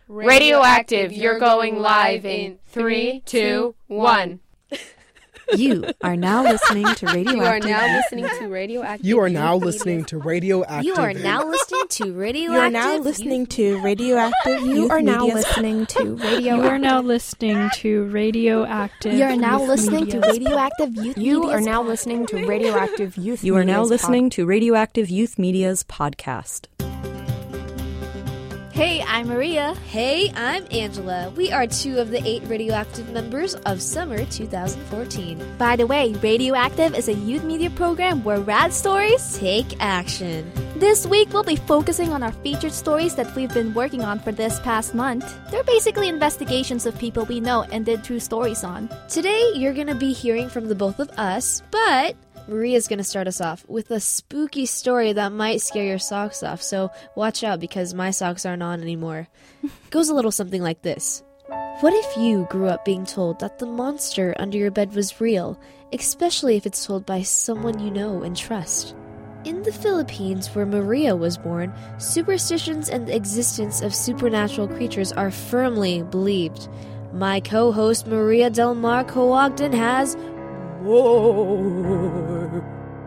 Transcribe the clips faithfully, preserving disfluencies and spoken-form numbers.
Radioactive, you're going live in three, two, one. You are now listening to Radioactive. You are now listening to Radioactive. You are now listening to Radioactive. You are now listening to Radioactive. You are now listening to Radioactive. You are now listening to Radio. You are now listening to Radioactive. You are now Youth listening to Media's Radioactive Youth. You Media's are now pod- listening to Radioactive Youth. You are now Media's listening pod- to Radioactive Youth Media's podcast. Hey, I'm Maria. Hey, I'm Angela. We are two of the eight Radioactive members of Summer twenty fourteen. By the way, Radioactive is a youth media program where rad stories Take action. This week, we'll be focusing on our featured stories that we've been working on for this past month. They're basically investigations of people we know and did true stories on. Today, you're going to be hearing from the both of us, but Maria's going to start us off with a spooky story that might scare your socks off, so watch out because my socks aren't on anymore. It goes a little something like this. What if you grew up being told that the monster under your bed was real, especially if it's told by someone you know and trust? In the Philippines, where Maria was born, superstitions and the existence of supernatural creatures are firmly believed. My co-host Maria Del Mar Coagdan has more.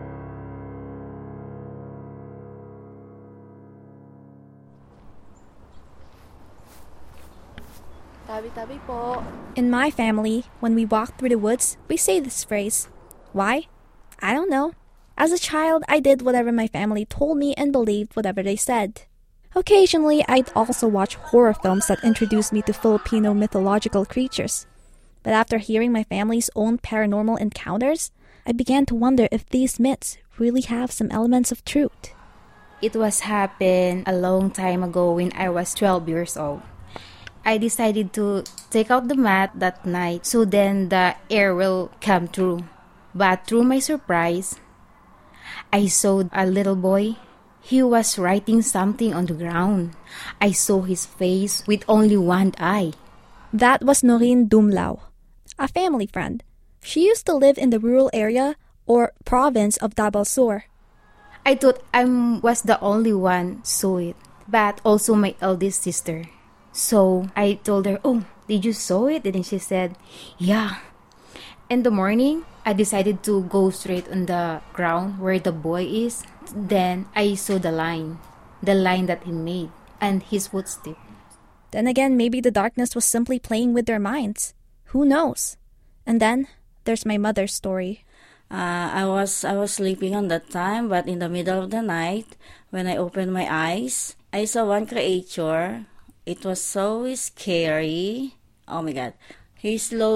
Tabi-tabi po. In my family, when we walk through the woods, we say this phrase. Why? I don't know. As a child, I did whatever my family told me and believed whatever they said. Occasionally, I'd also watch horror films that introduced me to Filipino mythological creatures. But after hearing my family's own paranormal encounters, I began to wonder if these myths really have some elements of truth. It was happened a long time ago when I was twelve years old. I decided to take out the mat that night so then the air will come through. But through my surprise, I saw a little boy. He was writing something on the ground. I saw his face with only one eye. That was Noreen Dumlao, a family friend. She used to live in the rural area or province of Davao Sur. I thought I was the only one saw it, but also my eldest sister. So I told her, "Oh, did you saw it?" And then she said, "Yeah." In the morning, I decided to go straight on the ground where the boy is. Then I saw the line, the line that he made, and his footstep. Then again, maybe the darkness was simply playing with their minds. Who knows? And then there's my mother's story. Uh, I was I was sleeping on that time, but in the middle of the night, when I opened my eyes, I saw one creature. It was so scary. Oh my God. He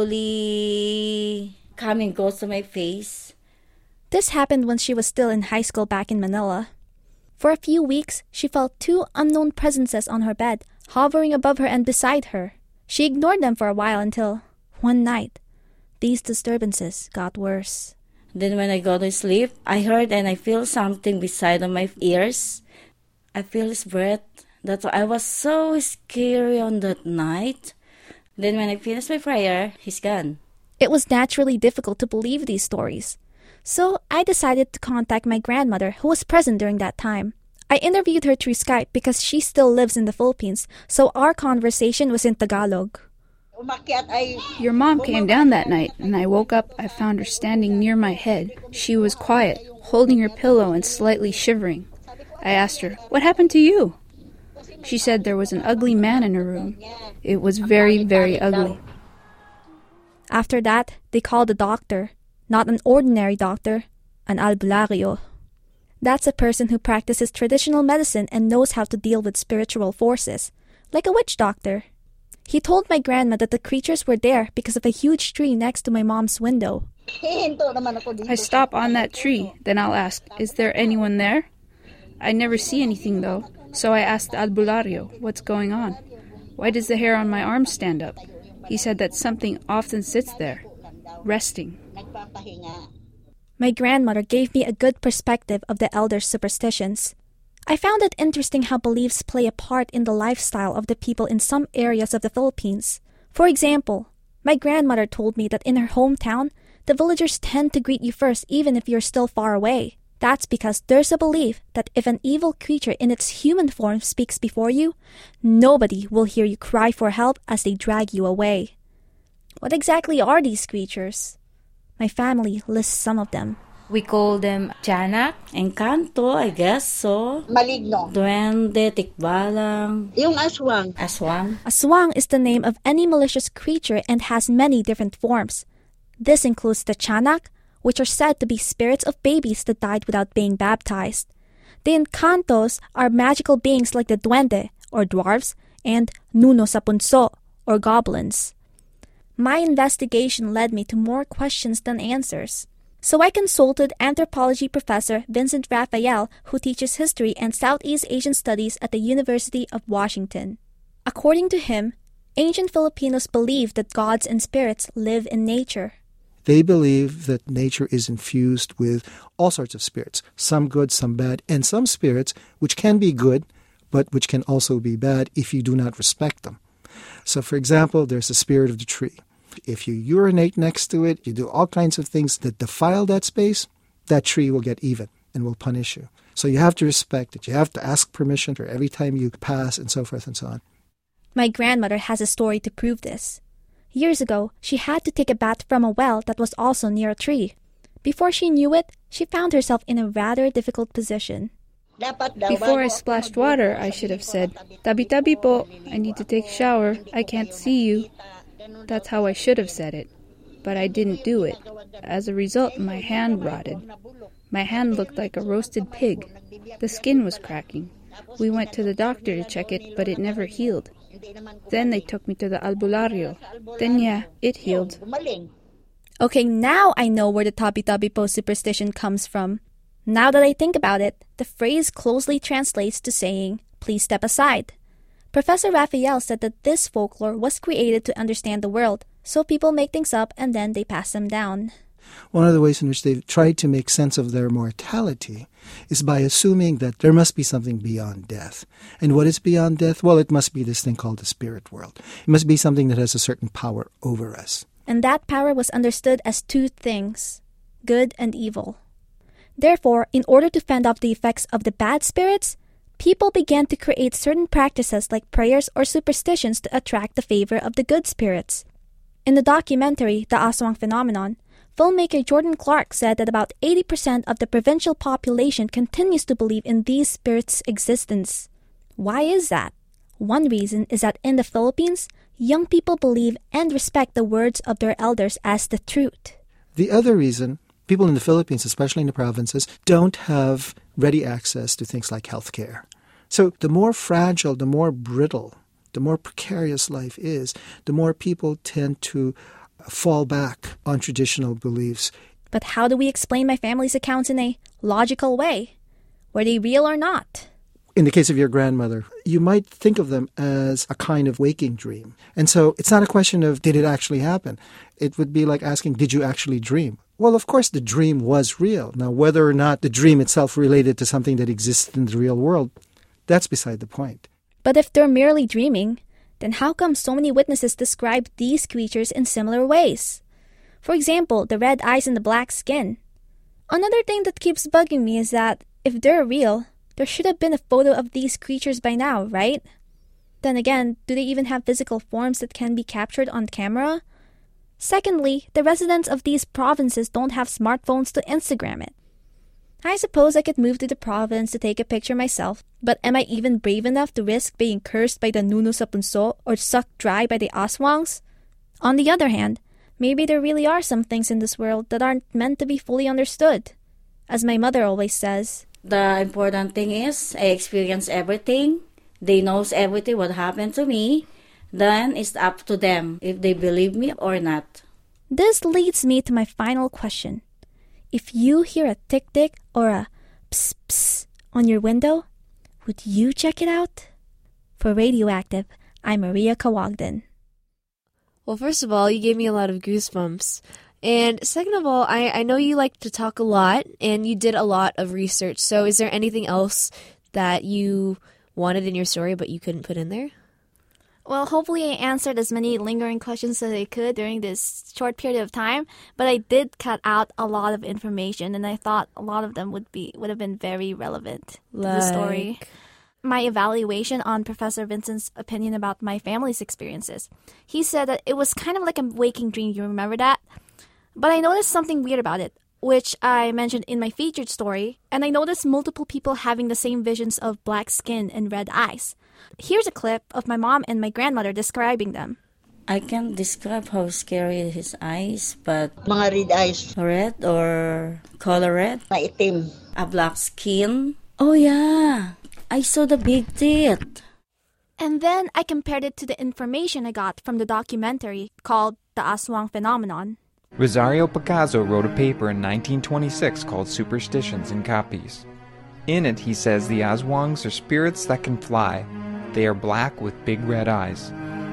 slowly coming close to my face. This happened when she was still in high school back in Manila. For a few weeks, she felt two unknown presences on her bed, hovering above her and beside her. She ignored them for a while until, one night, these disturbances got worse. Then when I go to sleep, I heard and I feel something beside of my ears. I feel his breath. That's why I was so scary on that night. Then when I finished my prayer, he's gone. It was naturally difficult to believe these stories. So I decided to contact my grandmother who was present during that time. I interviewed her through Skype because she still lives in the Philippines, so our conversation was in Tagalog. Your mom came down that night, and I woke up. I found her standing near my head. She was quiet, holding her pillow and slightly shivering. I asked her, "What happened to you?" She said there was an ugly man in her room. It was very, very ugly. After that, they called a doctor. Not an ordinary doctor, an albularyo. That's a person who practices traditional medicine and knows how to deal with spiritual forces, like a witch doctor. He told my grandma that the creatures were there because of a huge tree next to my mom's window. I stop on that tree, then I'll ask, "Is there anyone there?" I never see anything though, so I asked the albularyo, "What's going on? Why does the hair on my arm stand up?" He said that something often sits there, resting. My grandmother gave me a good perspective of the elders' superstitions. I found it interesting how beliefs play a part in the lifestyle of the people in some areas of the Philippines. For example, my grandmother told me that in her hometown, the villagers tend to greet you first even if you're still far away. That's because there's a belief that if an evil creature in its human form speaks before you, nobody will hear you cry for help as they drag you away. What exactly are these creatures? My family lists some of them. We call them Tiyanak, Encanto, I guess so. Maligno. Duende, tikbalang. Yung aswang. Aswang. Aswang is the name of any malicious creature and has many different forms. This includes the Tiyanak, which are said to be spirits of babies that died without being baptized. The Encantos are magical beings like the Duende, or dwarves, and Nuno sa Punso, or goblins. My investigation led me to more questions than answers. So I consulted anthropology professor Vincent Raphael, who teaches history and Southeast Asian studies at the University of Washington. According to him, ancient Filipinos believed that gods and spirits live in nature. They believe that nature is infused with all sorts of spirits, some good, some bad, and some spirits which can be good, but which can also be bad if you do not respect them. So, for example, there's the spirit of the tree. If you urinate next to it, you do all kinds of things that defile that space, that tree will get even and will punish you. So you have to respect it. You have to ask permission for every time you pass and so forth and so on. My grandmother has a story to prove this. Years ago, she had to take a bath from a well that was also near a tree. Before she knew it, she found herself in a rather difficult position. Before I splashed water, I should have said, "Tabi-tabi po, I need to take a shower. I can't see you." That's how I should have said it. But I didn't do it. As a result, my hand rotted. My hand looked like a roasted pig. The skin was cracking. We went to the doctor to check it, but it never healed. Then they took me to the albulario. Then yeah, it healed. Okay, now I know where the tabi-tabi po superstition comes from. Now that I think about it, the phrase closely translates to saying, "Please step aside." Professor Raphael said that this folklore was created to understand the world, so people make things up and then they pass them down. One of the ways in which they've tried to make sense of their mortality is by assuming that there must be something beyond death. And what is beyond death? Well, it must be this thing called the spirit world. It must be something that has a certain power over us. And that power was understood as two things, good and evil. Therefore, in order to fend off the effects of the bad spirits, people began to create certain practices like prayers or superstitions to attract the favor of the good spirits. In the documentary, The Aswang Phenomenon, filmmaker Jordan Clark said that about eighty percent of the provincial population continues to believe in these spirits' existence. Why is that? One reason is that in the Philippines, young people believe and respect the words of their elders as the truth. The other reason, people in the Philippines, especially in the provinces, don't have ready access to things like health care. So the more fragile, the more brittle, the more precarious life is, the more people tend to fall back on traditional beliefs. But how do we explain my family's accounts in a logical way? Were they real or not? In the case of your grandmother, you might think of them as a kind of waking dream. And so it's not a question of did it actually happen? It would be like asking, did you actually dream? Well, of course, the dream was real. Now, whether or not the dream itself related to something that exists in the real world, that's beside the point. But if they're merely dreaming, then how come so many witnesses describe these creatures in similar ways? For example, the red eyes and the black skin. Another thing that keeps bugging me is that if they're real, there should have been a photo of these creatures by now, right? Then again, do they even have physical forms that can be captured on camera? Secondly, the residents of these provinces don't have smartphones to Instagram it. I suppose I could move to the province to take a picture myself, but am I even brave enough to risk being cursed by the Nuno sa Punso or sucked dry by the aswangs? On the other hand, maybe there really are some things in this world that aren't meant to be fully understood. As my mother always says, the important thing is I experience everything. They knows everything what happened to me. Then it's up to them if they believe me or not. This leads me to my final question. If you hear a tick-tick or a pss-pss on your window, would you check it out? For Radioactive, I'm Maria Kawagdan. Well, first of all, you gave me a lot of goosebumps. And second of all, I, I know you like to talk a lot, and you did a lot of research. So is there anything else that you wanted in your story but you couldn't put in there? Well, hopefully I answered as many lingering questions as I could during this short period of time, but I did cut out a lot of information, and I thought a lot of them would be would have been very relevant to the story. My evaluation on Professor Vincent's opinion about my family's experiences. He said that it was kind of like a waking dream. You remember that? But I noticed something weird about it, which I mentioned in my featured story, and I noticed multiple people having the same visions of black skin and red eyes. Here's a clip of my mom and my grandmother describing them. I can't describe how scary his eyes, but mga red eyes, red or color red, maitim, a black skin. Oh yeah, I saw the big teeth. And then I compared it to the information I got from the documentary called The Aswang Phenomenon. Rosario Picasso wrote a paper in nineteen twenty-six called Superstitions and Copies. In it, he says the Aswangs are spirits that can fly. They are black with big red eyes.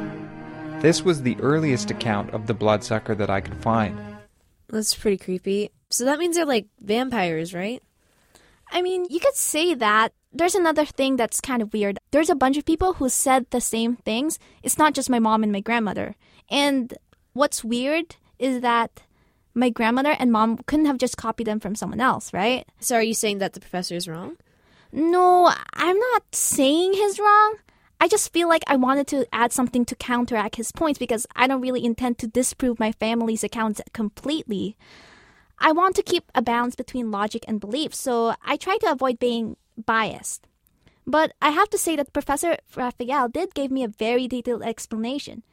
This was the earliest account of the bloodsucker that I could find. That's pretty creepy. So that means they're like vampires, right? I mean, you could say that. There's another thing that's kind of weird. There's a bunch of people who said the same things. It's not just my mom and my grandmother. And what's weird is that my grandmother and mom couldn't have just copied them from someone else, right? So are you saying that the professor is wrong? No, I'm not saying he's wrong. I just feel like I wanted to add something to counteract his points because I don't really intend to disprove my family's accounts completely. I want to keep a balance between logic and belief, so I try to avoid being biased. But I have to say that Professor Raphael did give me a very detailed explanation.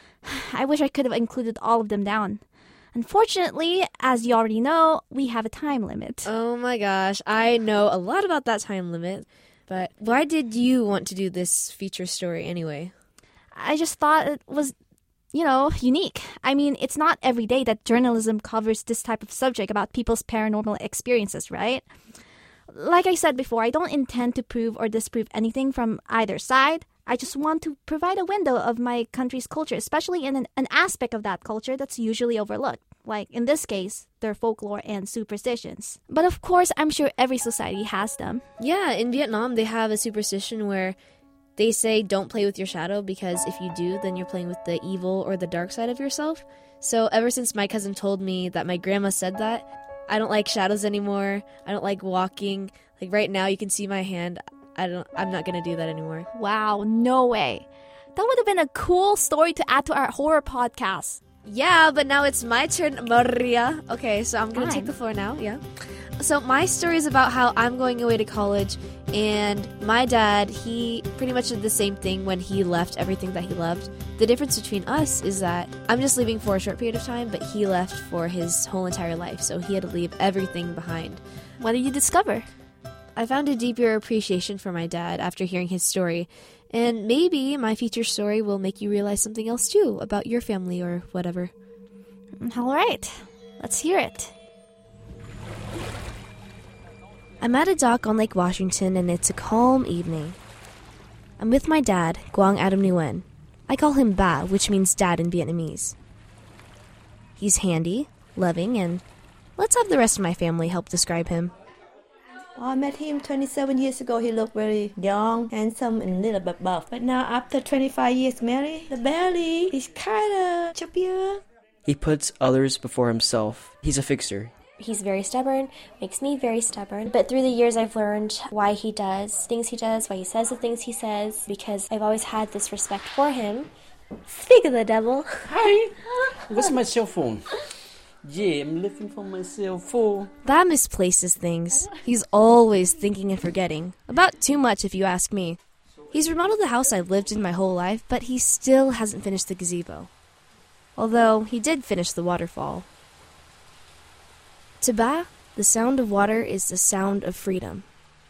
I wish I could have included all of them down. Unfortunately, as you already know, we have a time limit. Oh my gosh, I know a lot about that time limit. But why did you want to do this feature story anyway? I just thought it was, you know, unique. I mean, it's not every day that journalism covers this type of subject about people's paranormal experiences, right? Like I said before, I don't intend to prove or disprove anything from either side. I just want to provide a window of my country's culture, especially in an, an aspect of that culture that's usually overlooked. Like, in this case, their folklore and superstitions. But of course, I'm sure every society has them. Yeah, in Vietnam, they have a superstition where they say don't play with your shadow because if you do, then you're playing with the evil or the dark side of yourself. So ever since my cousin told me that my grandma said that, I don't like shadows anymore. I don't like walking. Like right now, you can see my hand. I don't, I'm not going to do that anymore. Wow, no way. That would have been a cool story to add to our horror podcast. Yeah, but now it's my turn, Maria. Okay, so I'm going to take the floor now, yeah. So my story is about how I'm going away to college, and my dad, he pretty much did the same thing when he left everything that he loved. The difference between us is that I'm just leaving for a short period of time, but he left for his whole entire life, so he had to leave everything behind. What did you discover? I found a deeper appreciation for my dad after hearing his story. And maybe my feature story will make you realize something else too about your family or whatever. All right, let's hear it. I'm at a dock on Lake Washington and it's a calm evening. I'm with my dad, Quang Adam Nguyen. I call him Ba, which means dad in Vietnamese. He's handy, loving, and let's have the rest of my family help describe him. I met him twenty-seven years ago. He looked very young, handsome, and a little bit buff. But now, after twenty-five years married, the belly is kind of chubbier. He puts others before himself. He's a fixer. He's very stubborn, makes me very stubborn. But through the years, I've learned why he does things he does, why he says the things he says, because I've always had this respect for him. Speak of the devil. Hi. Where's my cell phone? Yeah, I'm looking for my cell phone. That misplaces things. He's always thinking and forgetting. About too much, if you ask me. He's remodeled the house I've lived in my whole life, but he still hasn't finished the gazebo. Although, he did finish the waterfall. To Ba, the sound of water is the sound of freedom.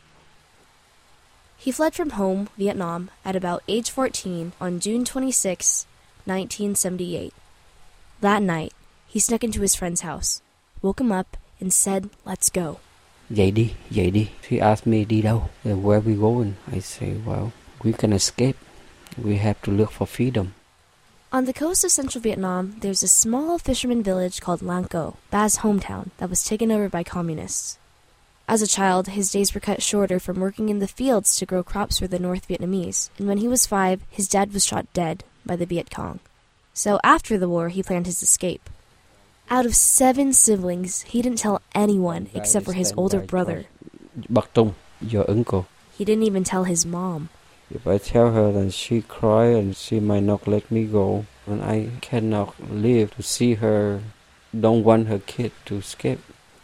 He fled from home, Vietnam, at about age fourteen on June twenty-sixth, nineteen seventy-eight. That night, he snuck into his friend's house, woke him up, and said, "Let's go." Dậy đi, dậy đi. He asked me, đi đâu? And where we going? I say, well, we can escape. We have to look for freedom. On the coast of central Vietnam, there's a small fisherman village called Lang Co, Ba's hometown, that was taken over by communists. As a child, his days were cut shorter from working in the fields to grow crops for the North Vietnamese, and when he was five, his dad was shot dead by the Viet Cong. So after the war, he planned his escape. Out of seven siblings, he didn't tell anyone except for his older brother. Bác Tung, your uncle. He didn't even tell his mom. If I tell her, then she cry and she might not let me go. And I cannot live to see her, don't want her kid to escape.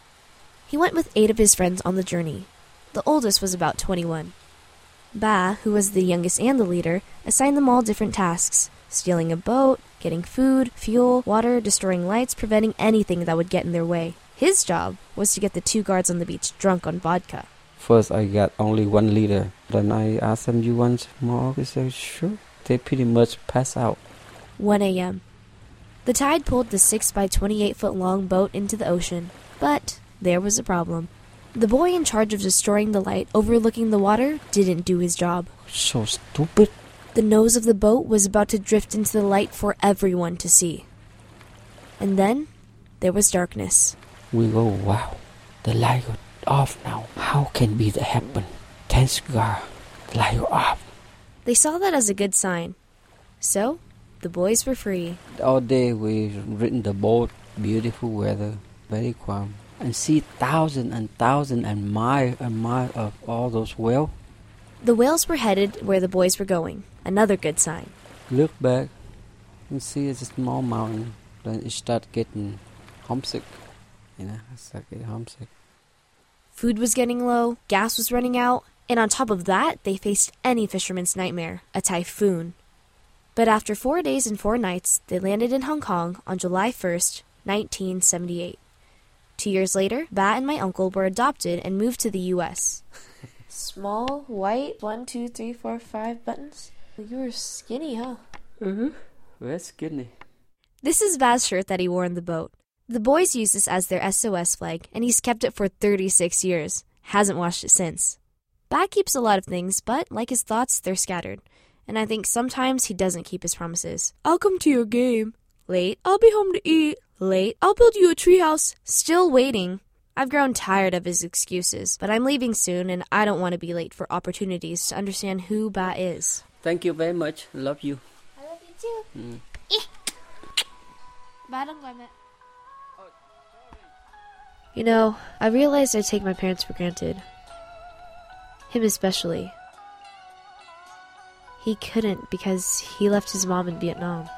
He went with eight of his friends on the journey. The oldest was about twenty-one. Ba, who was the youngest and the leader, assigned them all different tasks. Stealing a boat, getting food, fuel, water, destroying lights, preventing anything that would get in their way. His job was to get the two guards on the beach drunk on vodka. First, I got only one leader. Then I asked them, you want more? They said, sure. They pretty much pass out. one a.m. The tide pulled the six by twenty-eight foot long boat into the ocean, but there was a problem. The boy in charge of destroying the light overlooking the water didn't do his job. So stupid. The nose of the boat was about to drift into the light for everyone to see. And then there was darkness. We go, wow, the light got off now. How can be that happen? Thanks God, the light got off. They saw that as a good sign. So, the boys were free. All day we ridden the boat, beautiful weather, very calm. And see thousand and thousand and mile and mile of all those whales. The whales were headed where the boys were going. Another good sign. Look back and see it's a small mountain. Then it start getting homesick. You know, I start getting homesick. Food was getting low, gas was running out, and on top of that, they faced any fisherman's nightmare, a typhoon. But after four days and four nights, they landed in Hong Kong on July first, nineteen seventy-eight. Two years later, Ba and my uncle were adopted and moved to the U S Small, white, one, two, three, four, five buttons. You were skinny, huh? Mm-hmm. Very skinny. This is Ba's shirt that he wore in the boat. The boys use this as their S O S flag, and he's kept it for thirty-six years. Hasn't washed it since. Ba keeps a lot of things, but like his thoughts, they're scattered. And I think sometimes he doesn't keep his promises. I'll come to your game. Late. I'll be home to eat. Late. I'll build you a treehouse. Still waiting. I've grown tired of his excuses, but I'm leaving soon, and I don't want to be late for opportunities to understand who Ba is. Thank you very much. Love you. I love you too. Mm. Ba don't go mẹ. You know, I realized I take my parents for granted. Him especially. He couldn't because he left his mom in Vietnam.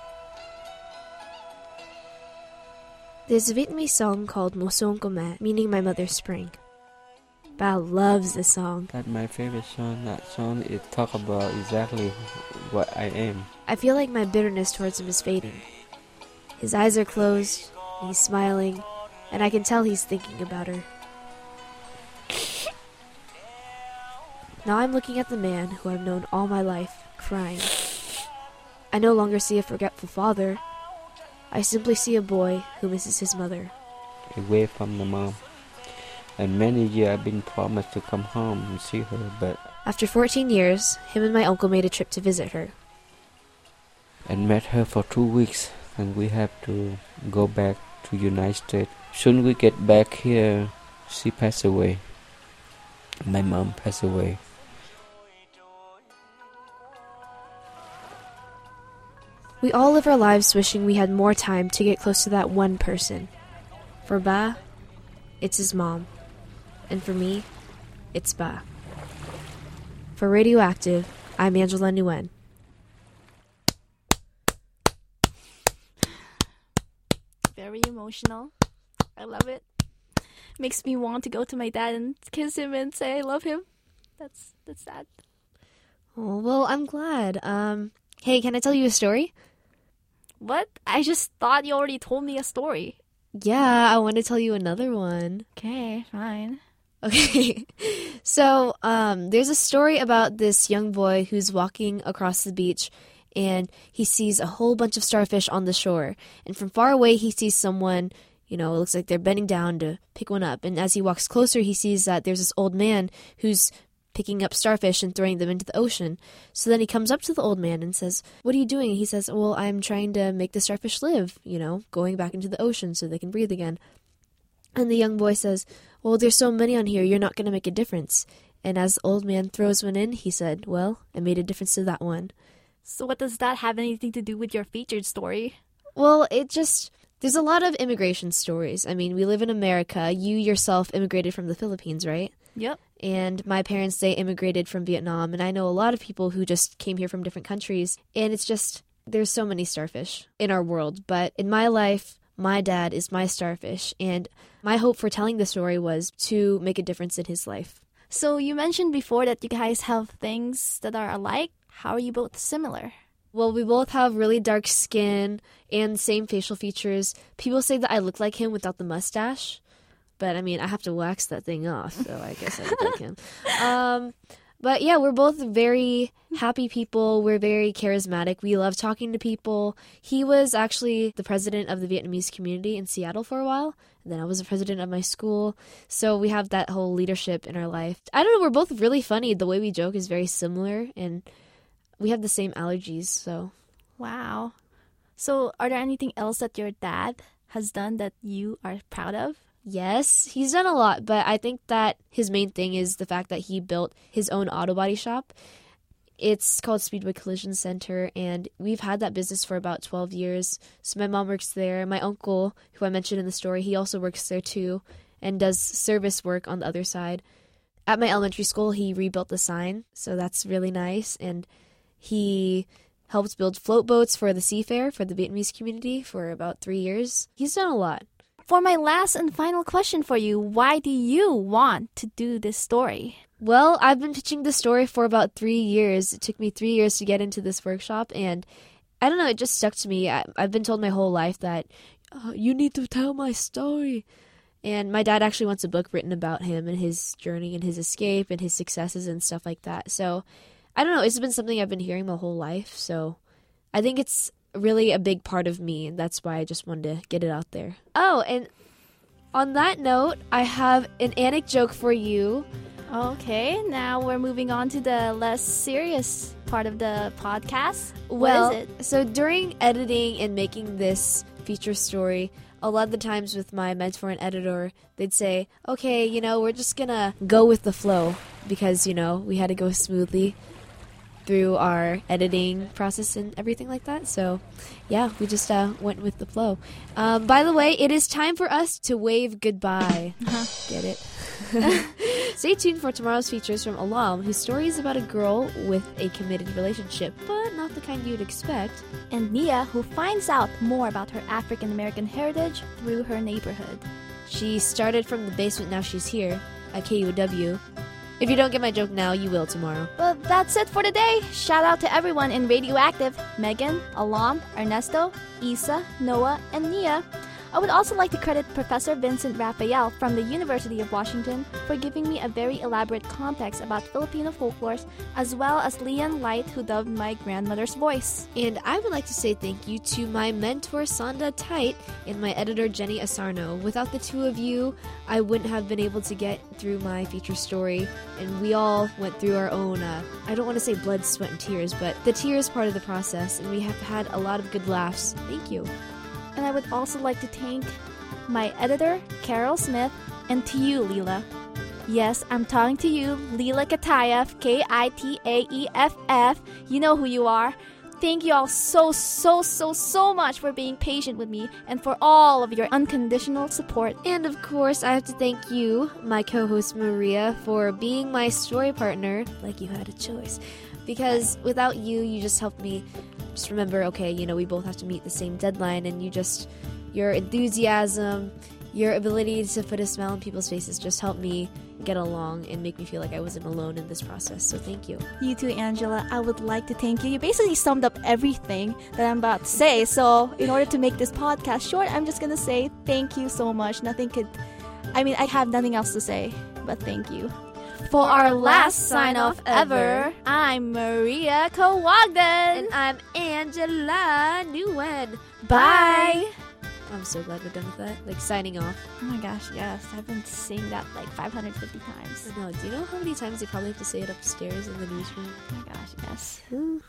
There's a Vietnamese song called Mùa Xuân của Mẹ, meaning my mother's spring. Ba loves this song. That's my favorite song. That song, it talk about exactly what I am. I feel like my bitterness towards him is fading. His eyes are closed, and he's smiling, and I can tell he's thinking about her. Now I'm looking at the man who I've known all my life, crying. I no longer see a forgetful father. I simply see a boy who misses his mother. Away from the mom. And many years I've been promised to come home and see her, but... After fourteen years, him and my uncle made a trip to visit her. And met her for two weeks, and we have to go back to United States. Soon we get back here, she passed away. My mom passed away. We all live our lives wishing we had more time to get close to that one person. For Ba, it's his mom. And for me, it's Ba. For Radioactive, I'm Angela Nguyen. Very emotional. I love it. Makes me want to go to my dad and kiss him and say I love him. That's that's sad. Oh, well, I'm glad. Um, hey, can I tell you a story? What? I just thought you already told me a story. Yeah, I want to tell you another one. Okay, fine. Okay. So, um, there's a story about this young boy who's walking across the beach and he sees a whole bunch of starfish on the shore. And from far away, he sees someone, you know, it looks like they're bending down to pick one up. And as he walks closer, he sees that there's this old man who's picking up starfish and throwing them into the ocean. So then he comes up to the old man and says, "What are you doing?" He says, "Well, I'm trying to make the starfish live, you know, going back into the ocean so they can breathe again." And the young boy says, well, there's so many on here, you're not going to make a difference. And as the old man throws one in, he said, well, I made a difference to that one. So what does that have anything to do with your featured story? Well, it just, there's a lot of immigration stories. I mean, we live in America. You yourself immigrated from the Philippines, right? Yep. And my parents, they immigrated from Vietnam. And I know a lot of people who just came here from different countries. And it's just, there's so many starfish in our world. But in my life, my dad is my starfish. And my hope for telling the story was to make a difference in his life. So you mentioned before that you guys have things that are alike. How are you both similar? Well, we both have really dark skin and same facial features. People say that I look like him without the mustache. But, I mean, I have to wax that thing off, so I guess I look like him. Um, but, yeah, we're both very happy people. We're very charismatic. We love talking to people. He was actually the president of the Vietnamese community in Seattle for a while. And then I was the president of my school. So we have that whole leadership in our life. I don't know, we're both really funny. The way we joke is very similar. And we have the same allergies, so. Wow. So are there anything else that your dad has done that you are proud of? Yes, he's done a lot, but I think that his main thing is the fact that he built his own auto body shop. It's called Speedway Collision Center, and we've had that business for about twelve years. So my mom works there. My uncle, who I mentioned in the story, he also works there too and does service work on the other side. At my elementary school, he rebuilt the sign, so that's really nice. And he helped build float boats for the Seafair for the Vietnamese community for about three years. He's done a lot. For my last and final question for you, why do you want to do this story? Well, I've been pitching this story for about three years. It took me three years to get into this workshop, and I don't know, it just stuck to me. I, I've been told my whole life that, oh, you need to tell my story. And my dad actually wants a book written about him and his journey and his escape and his successes and stuff like that. So, I don't know, it's been something I've been hearing my whole life, so I think it's really a big part of me, and that's why I just wanted to get it out there. Oh, and on that note, I have an anecdote for you. Okay, now we're moving on to the less serious part of the podcast. Well, what is it? So during editing and making this feature story, a lot of the times with my mentor and editor, they'd say, okay, you know, we're just gonna go with the flow because, you know, we had to go smoothly through our editing process and everything like that. So, yeah, we just uh, went with the flow. Um, by the way, it is time for us to wave goodbye. Uh-huh. Get it? Stay tuned for tomorrow's features from Alam, whose story is about a girl with a committed relationship, but not the kind you'd expect. And Nia, who finds out more about her African-American heritage through her neighborhood. She started from the basement, now she's here at K U W. If you don't get my joke now, you will tomorrow. Well, that's it for today. Shout out to everyone in Radioactive: Megan, Alam, Ernesto, Isa, Noah, and Nia. I would also like to credit Professor Vincent Raphael from the University of Washington for giving me a very elaborate context about Filipino folklore, as well as Leon Light, who dubbed my grandmother's voice. And I would like to say thank you to my mentor, Sonda Tite, and my editor, Jenny Asarno. Without the two of you, I wouldn't have been able to get through my feature story, and we all went through our own, uh, I don't want to say blood, sweat, and tears, but the tears part of the process, and we have had a lot of good laughs. Thank you. And I would also like to thank my editor, Carol Smith, and to you, Leela. Yes, I'm talking to you, Leela Kitaeff, K I T A E F F. You know who you are. Thank you all so, so, so, so much for being patient with me and for all of your unconditional support. And of course, I have to thank you, my co-host Maria, for being my story partner, like you had a choice. Because without you, you just helped me just remember, okay, you know, we both have to meet the same deadline, and you just, your enthusiasm, your ability to put a smile on people's faces just helped me get along and make me feel like I wasn't alone in this process. So thank you. You too, Angela. I would like to thank you. You basically summed up everything that I'm about to say. So in order to make this podcast short, I'm just going to say thank you so much. Nothing could, I mean, I have nothing else to say, but thank you. For our last sign-off ever, I'm Maria Kawagdan. And I'm Angela Nguyen. Bye! I'm so glad we're done with that. Like, signing off. Oh my gosh, yes. I've been saying that like five hundred fifty times. I know. Do you know how many times they probably have to say it upstairs in the newsroom? Oh my gosh, yes. Ooh.